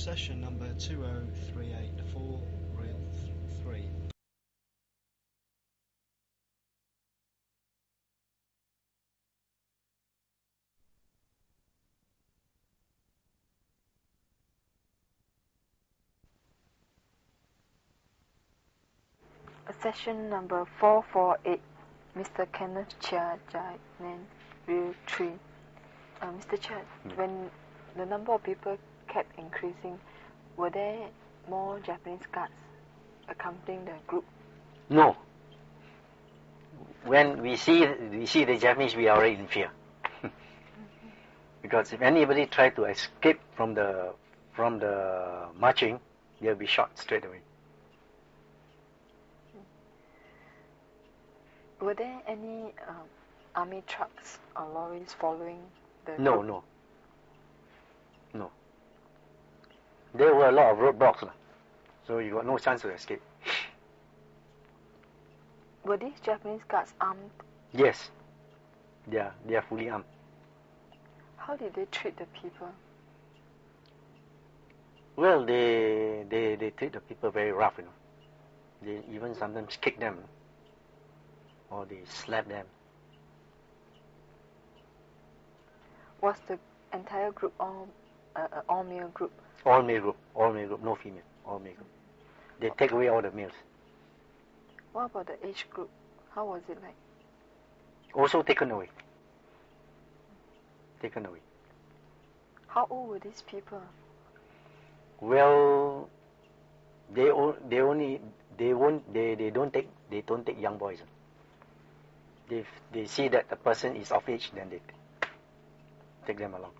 Session number 20384, reel 3. Session number 448, Mr. Kenneth Chia, Jainan, reel 3. Mr. Chia, when the number of people kept increasing, were there more Japanese guards accompanying the group? No. When we see the Japanese, we are already in fear. Because if anybody tried to escape from the marching, they'll be shot straight away. Were there any army trucks or lorries following the No, group? no. There were a lot of roadblocks, so you got no chance to escape. Were these Japanese guards armed? Yes, they are fully armed. How did they treat the people? Well, they treat the people very rough, They even sometimes kick them, or they slap them. Was the entire group all male group? All male group, no female, all male group. They take away all the males. What about the age group? How was it like? Also taken away. How old were these people? Well, they don't take young boys. If they see that the person is of age, then they take them along.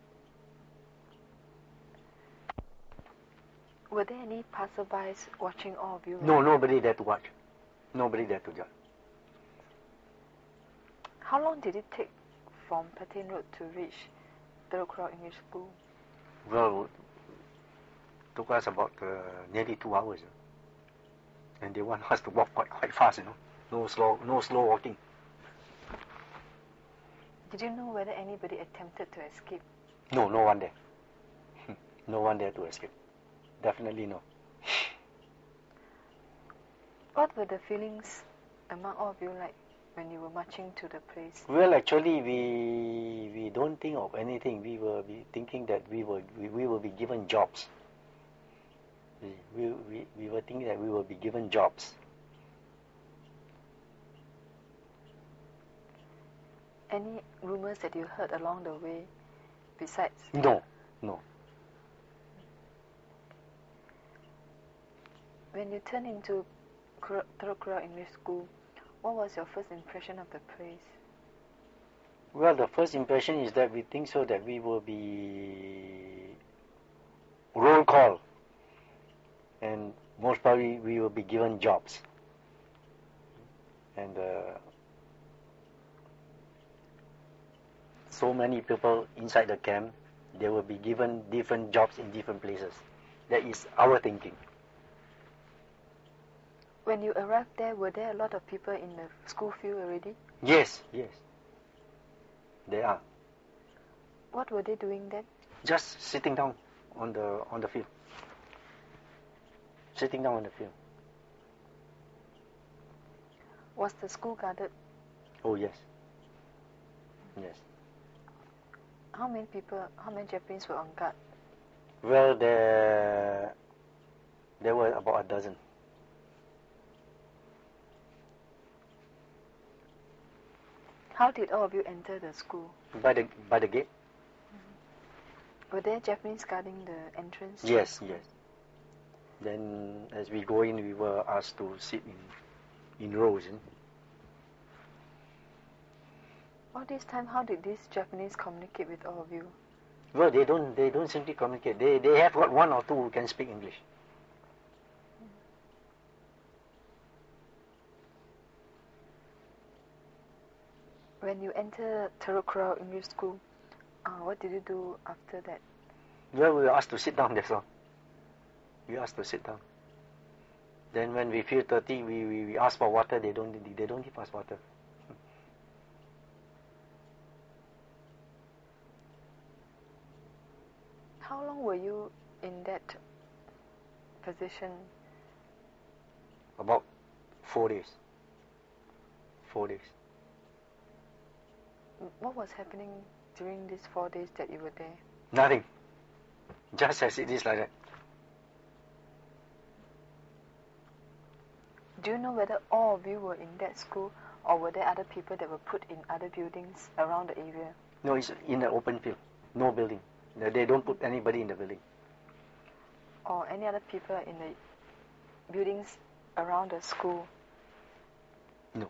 Were there any passerbys watching all of you? No, nobody there to watch. Nobody there to judge. How long did it take from Petain Road to reach Telok Kurau English School? Well, it took us about nearly 2 hours. And they want us to walk quite fast, No slow walking. Did you know whether anybody attempted to escape? No one there. No one there to escape. Definitely no. What were the feelings among all of you like when you were marching to the place? Well, actually, we don't think of anything. We were thinking that we will be given jobs. We were thinking that we will be given jobs. Any rumors that you heard along the way besides? No. When you turned into Telok Kurau English School, what was your first impression of the place? Well, the first impression is that we think so that we will be roll call, and most probably we will be given jobs. And so many people inside the camp, they will be given different jobs in different places. That is our thinking. When you arrived there, were there a lot of people in the school field already? Yes. They are. What were they doing then? Just sitting down on the field. Sitting down on the field. Was the school guarded? Oh, yes. How many Japanese were on guard? Well, there were about a dozen. How did all of you enter the school? By the gate. Were there Japanese guarding the entrance? Yes. Then, as we go in, we were asked to sit in rows. All this time, how did these Japanese communicate with all of you? Well, they don't simply communicate. They have got one or two who can speak English. When you enter Telok Kurau English School, what did you do after that? Well, we were asked to sit down, that's all. We asked to sit down. Then when we feel thirsty, we ask for water. They don't give us water. How long were you in that position? About 4 days. 4 days. What was happening during these 4 days that you were there? Nothing. Just as it is like that. Do you know whether all of you were in that school, or were there other people that were put in other buildings around the area? No, it's in the open field. No building. They don't put anybody in the building. Or any other people in the buildings around the school? No.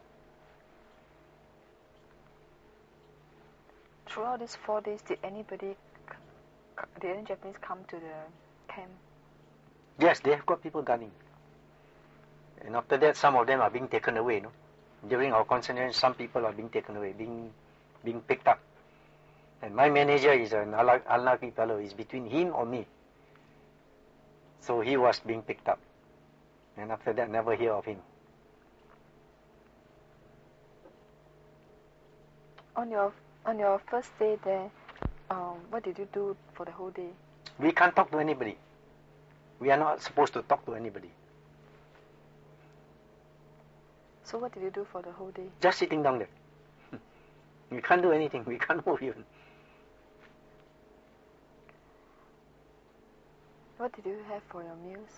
Throughout these 4 days, did any Japanese come to the camp? Yes, they have got people guarding. And after that, some of them are being taken away. No? During our concentration, some people are being taken away, being picked up. And my manager is an unlucky fellow. It's between him or me. So he was being picked up. And after that, never hear of him. On your first day there, what did you do for the whole day? We can't talk to anybody. We are not supposed to talk to anybody. So what did you do for the whole day? Just sitting down there. We can't do anything. We can't move even. What did you have for your meals?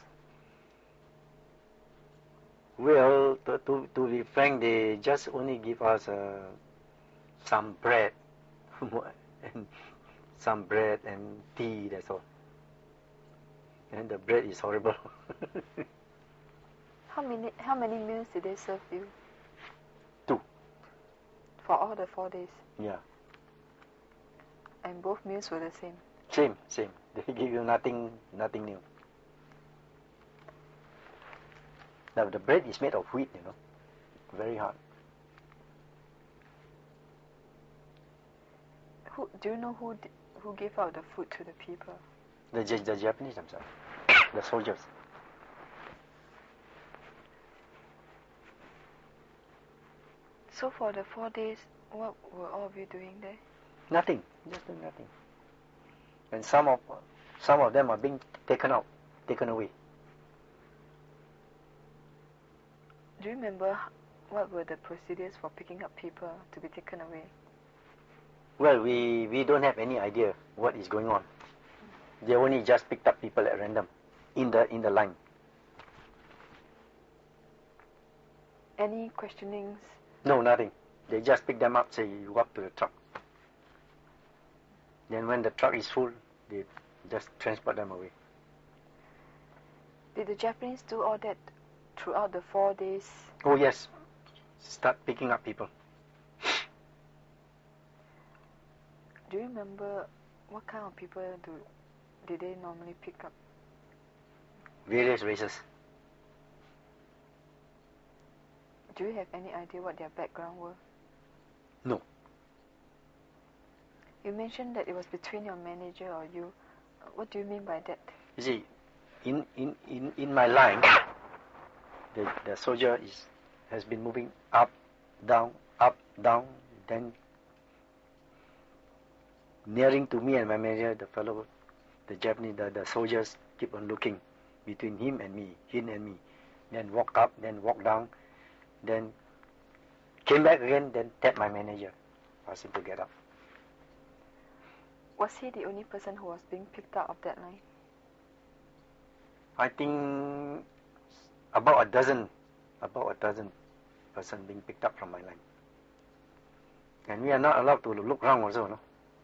Well, to be frank, they just only give us some bread, and some bread and tea. That's all. And the bread is horrible. How many meals did they serve you? 2. For all the 4 days? Yeah. And both meals were the same? Same. They give you nothing new. Now the bread is made of wheat, very hard. Do you know who gave out the food to the people? The Japanese themselves, the soldiers. So for the 4 days, what were all of you doing there? Nothing, just doing nothing. And some of them are being taken away. Do you remember what were the procedures for picking up people to be taken away? Well, we don't have any idea what is going on. They only just picked up people at random in the line. Any questionings? No, nothing. They just pick them up, say you walk to the truck. Then when the truck is full, they just transport them away. Did the Japanese do all that throughout the 4 days? Oh yes, start picking up people. Do you remember what kind of people did they normally pick up? Various races. Do you have any idea what their background were? No. You mentioned that it was between your manager or you. What do you mean by that? You see, in my line, the soldier has been moving up, down, then nearing to me and my manager, the Japanese, the soldiers keep on looking between him and me, then walk up, then walk down, then came back again, then tapped my manager, asked him to get up. Was he the only person who was being picked out of that line? I think about a dozen person being picked up from my line. And we are not allowed to look around also, no?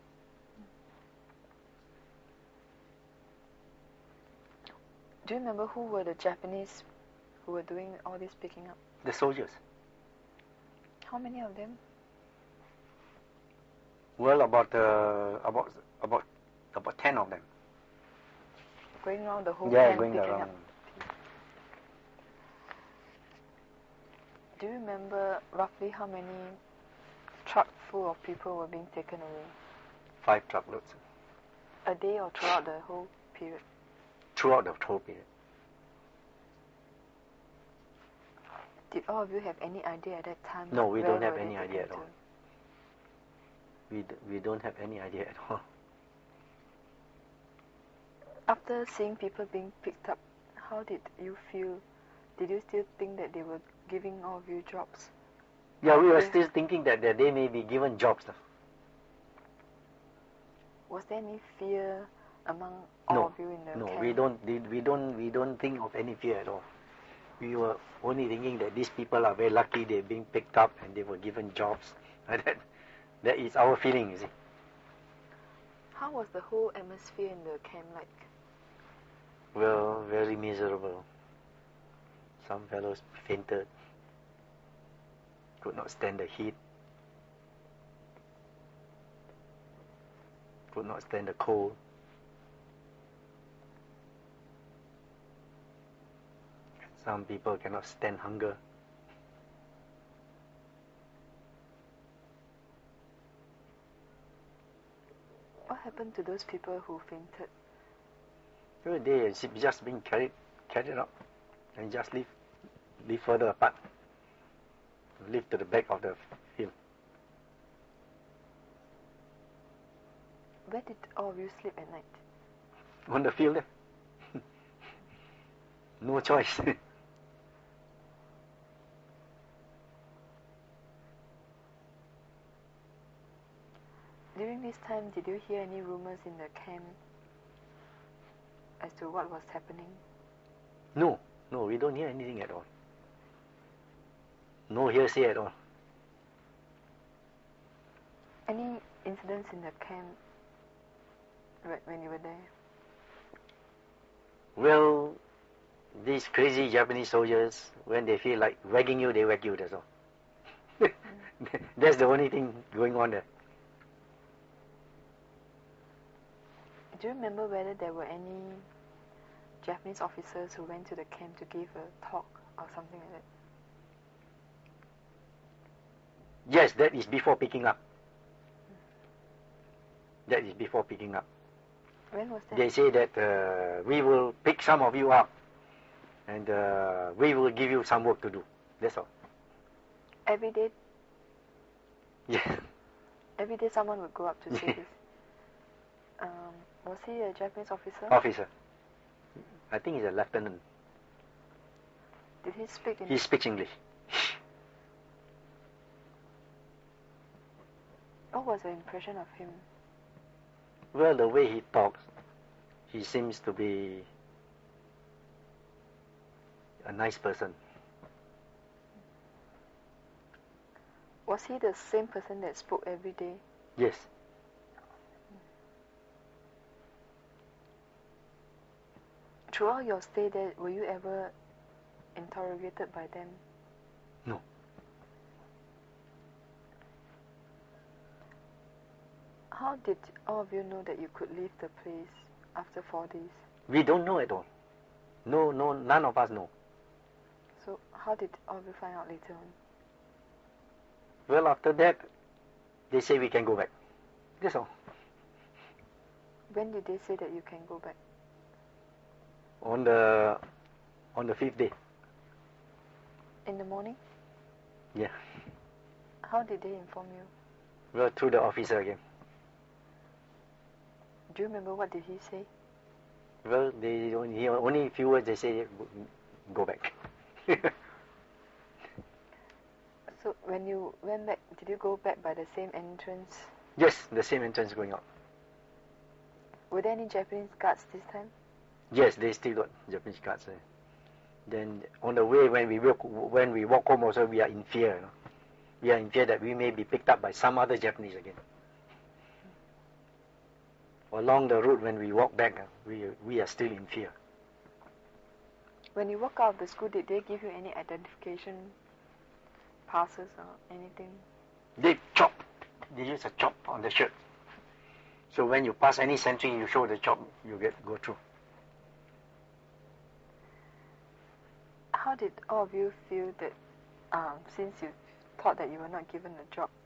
Do you remember who were the Japanese who were doing all this picking up? The soldiers. How many of them? Well, about 10 of them. Going around the whole Yeah, camp going picking around. up. Do you remember roughly how many truck full of people were being taken away? 5 truckloads. A day or throughout the whole period? Throughout the whole period. Did all of you have any idea at that time? No, we where don't have were they any idea taken at all. to? We don't have any idea at all. After seeing people being picked up, how did you feel? Did you still think that they were giving all of you jobs? Yeah, we were Yeah. still thinking that they may be given jobs. Was there any fear among all of you in the No, camp? we don't think of any fear at all. We were only thinking that these people are very lucky they're being picked up and they were given jobs. That is our feeling, you see. How was the whole atmosphere in the camp like? Well, very miserable. Some fellows fainted, could not stand the heat, could not stand the cold. Some people cannot stand hunger. What happened to those people who fainted? So they are just being carried out and just live further apart, live to the back of the field. Where did all of you sleep at night? On the field there. No choice. During this time, did you hear any rumors in the camp as to what was happening? No, we don't hear anything at all. No hearsay at all. Any incidents in the camp when you were there? Well, these crazy Japanese soldiers, when they feel like wagging you, they wag you, that's all. That's the only thing going on there. Do you remember whether there were any Japanese officers who went to the camp to give a talk or something like that? Yes, that is before picking up. That is before picking up. When was that? They say that we will pick some of you up and we will give you some work to do. That's all. Every day? Yeah. Every day someone would go up to say this. Was he a Japanese officer? Officer. I think he's a lieutenant. Did he speak in... He speaks English. What was your impression of him? Well, the way he talks, he seems to be a nice person. Was he the same person that spoke every day? Yes. Throughout your stay there, were you ever interrogated by them? No. How did all of you know that you could leave the place after 4 days? We don't know at all. No, none of us know. So how did all of you find out later on? Well, after that, they say we can go back. That's all. When did they say that you can go back? On the 5th day. In the morning? Yeah. How did they inform you? Well, through the officer again. Do you remember what did he say? Well, only a few words they say, go back. So when you went back, did you go back by the same entrance? Yes, the same entrance going out. Were there any Japanese guards this time? Yes, they still got Japanese guards there. Then on the way when we walk home also we are in fear. You know? We are in fear that we may be picked up by some other Japanese again. Along the route when we walk back, we are still in fear. When you walk out of the school, did they give you any identification passes or anything? They chop. They use a chop on the shirt. So when you pass any sentry, you show the chop, you go through. How did all of you feel that since you thought that you were not given a job?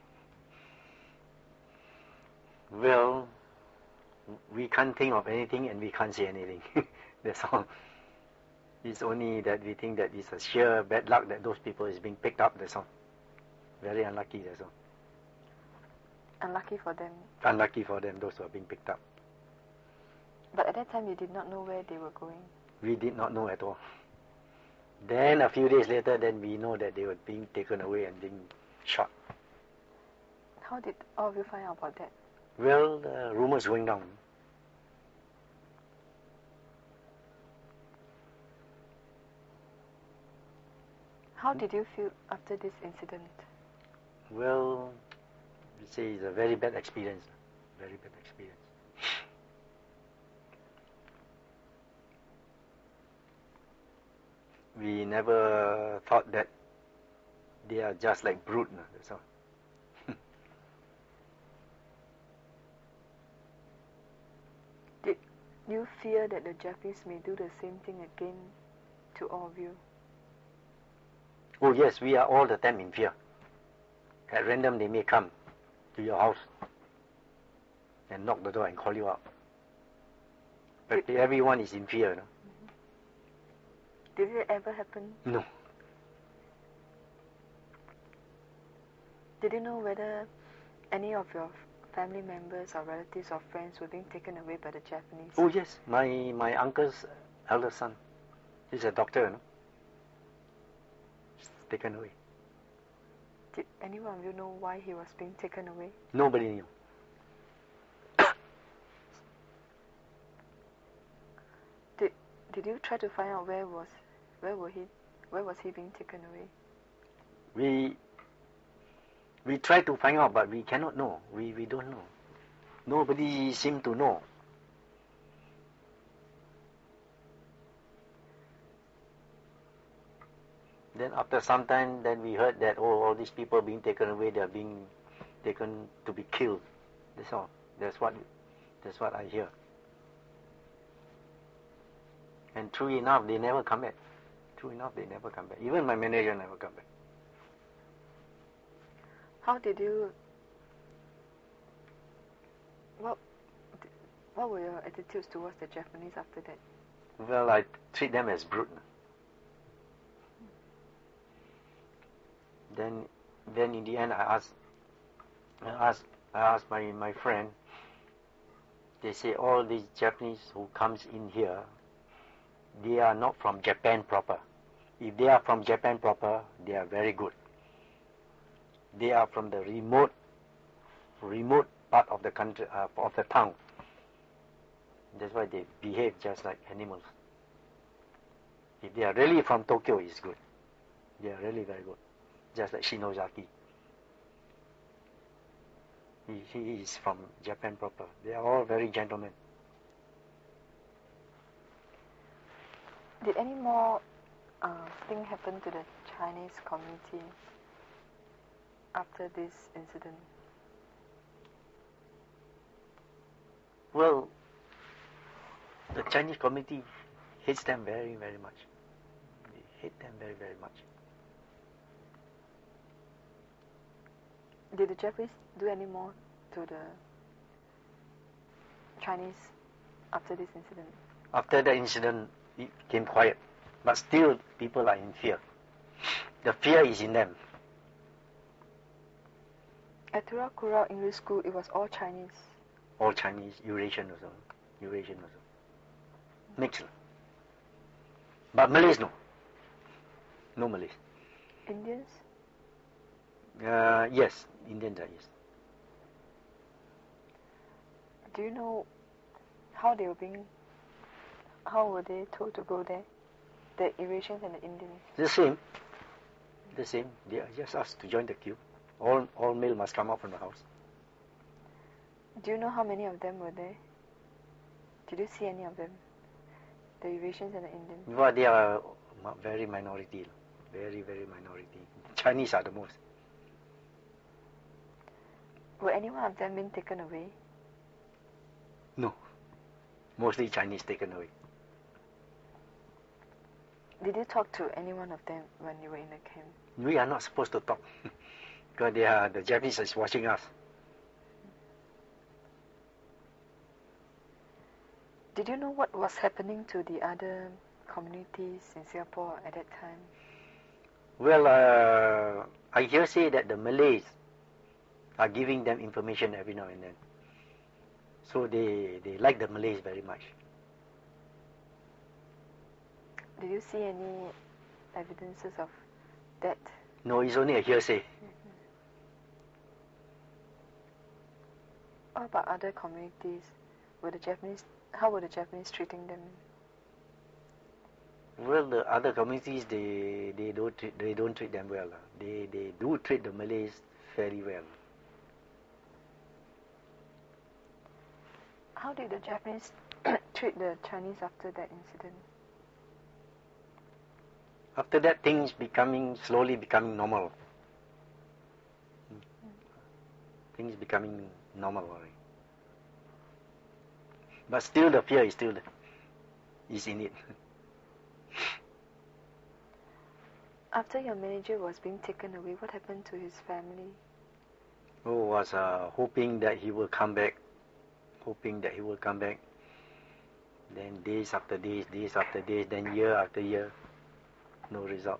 Well, we can't think of anything and we can't say anything. That's all. It's only that we think that it's a sheer bad luck that those people is being picked up, that's all. Very unlucky, that's all. Unlucky for them. Unlucky for them, those who are being picked up. But at that time you did not know where they were going? We did not know at all. Then a few days later, then we know that they were being taken away and being shot. How did all of you find out about that? Well, the rumors going down. How did you feel after this incident? Well, we say it's a very bad experience. Very bad experience. We never thought that they are just like brute. That's all. Did you fear that the Japanese may do the same thing again to all of you? Oh yes, we are all the time in fear. At random they may come to your house and knock the door and call you out. But everyone is in fear. No? Did it ever happen? No. Did you know whether any of your family members or relatives or friends were being taken away by the Japanese? Oh yes, my uncle's elder son. He's a doctor. No? He's taken away. Did anyone of you know why he was being taken away? Nobody knew. Did you try to find out where was he being taken away? We try to find out, but we cannot know. We don't know. Nobody seemed to know. Then after some time, then we heard that all these people being taken away, they are being taken to be killed. That's all. That's what I hear. And true enough, they never come back. Even my manager never come back. How did you... What were your attitudes towards the Japanese after that? Well, I treat them as brute. Then in the end, I asked my friend. They say all these Japanese who comes in here, they are not from Japan proper. If they are from Japan proper, they are very good. They are from the remote part of the country, of the town. That's why they behave just like animals. If they are really from Tokyo, it's good. They are really very good. Just like Shinozaki. He is from Japan proper. They are all very gentlemen. Did any more thing happen to the Chinese community after this incident? Well, the Chinese community hates them very, very much. They hate them very, very much. Did the Japanese do any more to the Chinese after this incident? After the incident, it became quiet. But still, people are in fear. The fear is in them. At Turakura English School, it was all Chinese. All Chinese, Eurasian also. Mixed. But Malays, no. No Malays. Indians? Yes, Indians are, yes. Do you know how were they told to go there? The Eurasians and the Indians? The same. They are just asked to join the queue. All male must come out from the house. Do you know how many of them were there? Did you see any of them? The Eurasians and the Indians? Well, they are very minority. Very, very minority. Chinese are the most. Were any one of them being taken away? No. Mostly Chinese taken away. Did you talk to any one of them when you were in the camp? We are not supposed to talk. Because the Japanese is watching us. Did you know what was happening to the other communities in Singapore at that time? Well, I hear say that the Malays are giving them information every now and then. So they like the Malays very much. Did you see any evidences of that? No, it's only a hearsay. What about other communities? How were the Japanese treating them? Well, the other communities they don't treat them well. They do treat the Malays fairly well. How did the Japanese treat the Chinese after that incident? After that, things slowly becoming normal. Things becoming normal already. But still, the fear is in it. After your manager was being taken away, what happened to his family? Was hoping that he will come back. Then days after days, then year after year, no result.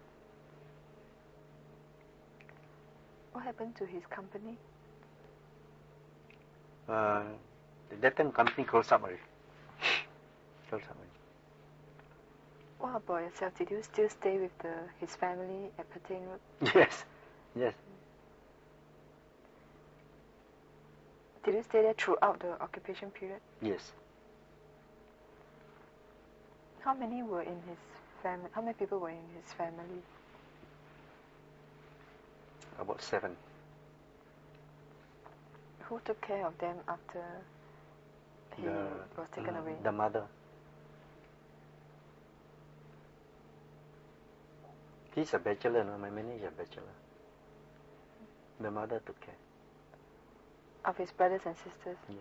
What happened to his company? That time company closed up already. What about yourself? Did you still stay with his family at Petain Road? Yes. Did you stay there throughout the occupation period? Yes. How many were in his family? How many people were in his family? About 7. Who took care of them after he was taken away? The mother. He's a bachelor, no? My manager is a bachelor. The mother took care. Of his brothers and sisters? Yeah.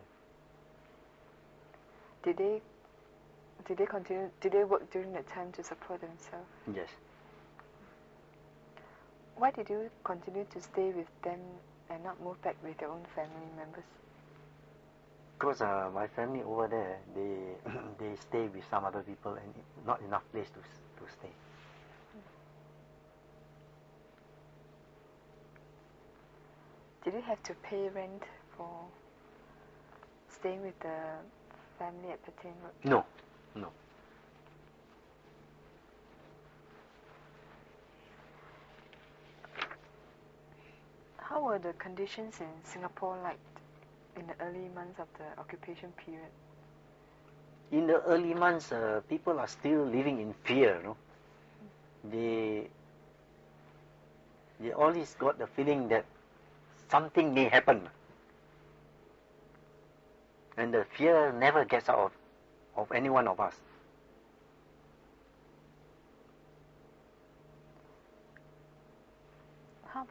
Did they work during that time to support themselves? Yes. Why did you continue to stay with them and not move back with your own family members? Because my family over there, they stay with some other people and not enough place to stay. Did you have to pay rent for staying with the family at Petain Road? No. How were the conditions in Singapore like in the early months of the occupation period? In the early months, people are still living in fear, no? They always got the feeling that something may happen. And the fear never gets out of any one of us. How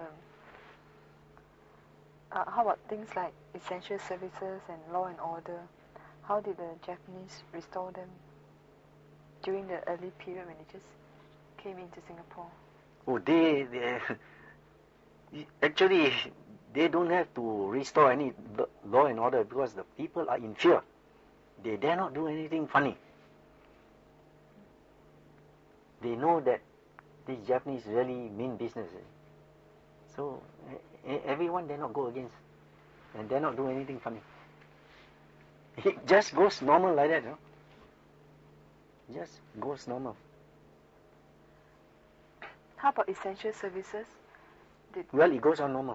about things like essential services and law and order? How did the Japanese restore them during the early period when they just came into Singapore? They actually, they don't have to restore any law and order because the people are in fear. They dare not do anything funny. They know that these Japanese really mean business. So everyone dare not go against and dare not do anything funny. It just goes normal like that, you know. Just goes normal. How about essential services? Well, it goes on normal.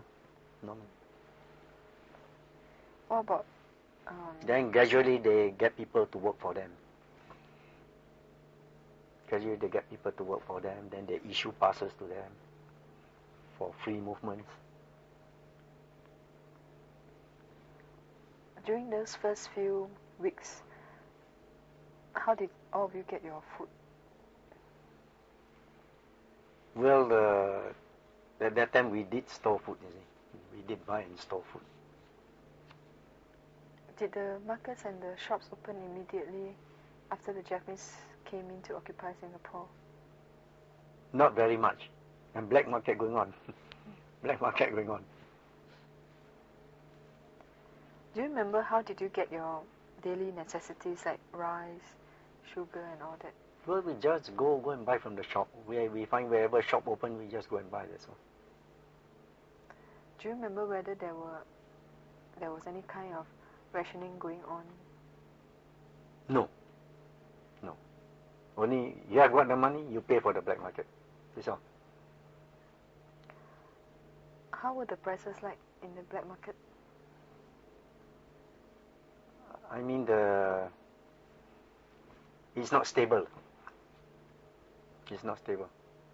What about... Then gradually they get people to work for them. Then they issue passes to them for free movements. During those first few weeks, how did all of you get your food? Well, at that time we did store food, you see. We did buy and store food. Did the markets and the shops open immediately after the Japanese came in to occupy Singapore? Not very much. And black market going on. Do you remember how did you get your daily necessities like rice, sugar and all that? Well, we just go and buy from the shop. We find wherever shop open, we just go and buy, that's all. Do you remember whether there was any kind of rationing going on? No. Only you have got the money, you pay for the black market. That's all. How were the prices like in the black market? I mean it's not stable. It's not stable.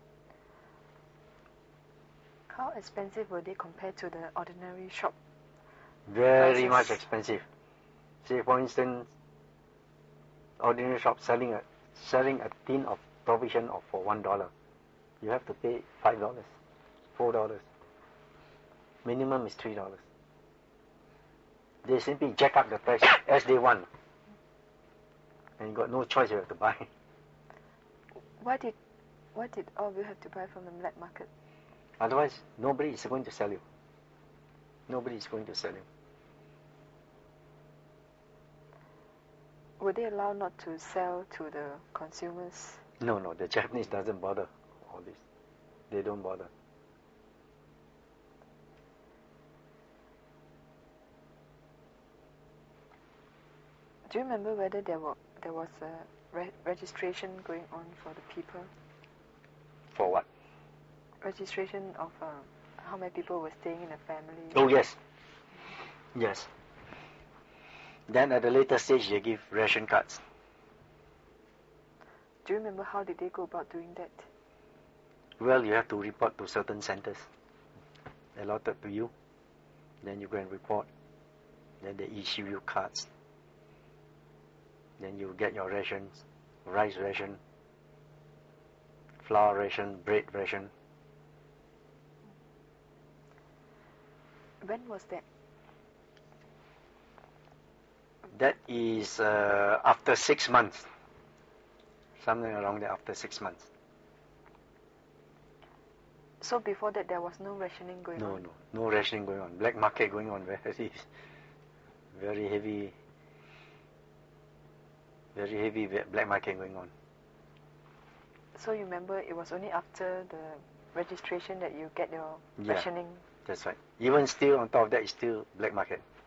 How expensive were they compared to the ordinary shop? Very Prices. much expensive. Say for instance, ordinary shop selling a tin of provision for $1. You have to pay $5, $4. Minimum is $3. They simply jack up the price as they want, and you got no choice. You have to buy. Why did all of you have to buy from the black market? Otherwise, nobody is going to sell you. Nobody is going to sell you. Were they allowed not to sell to the consumers? No, the Japanese doesn't bother all this. They don't bother. Do you remember whether there was a registration going on for the people? For what? Registration of how many people were staying in a family? Oh, yes. Yes. Then at the later stage, they give ration cards. Do you remember how did they go about doing that? Well, you have to report to certain centers allotted to you. Then you go and report. Then they issue you cards. Then you get your rations, rice ration, flour ration, bread ration. When was that? That is after 6 months. Something around there after 6 months. So before that there was no rationing going on? No rationing going on. Black market going on, very heavy black market going on. So you remember it was only after the registration that you get your rationing? That's right. Even still on top of that is still black market.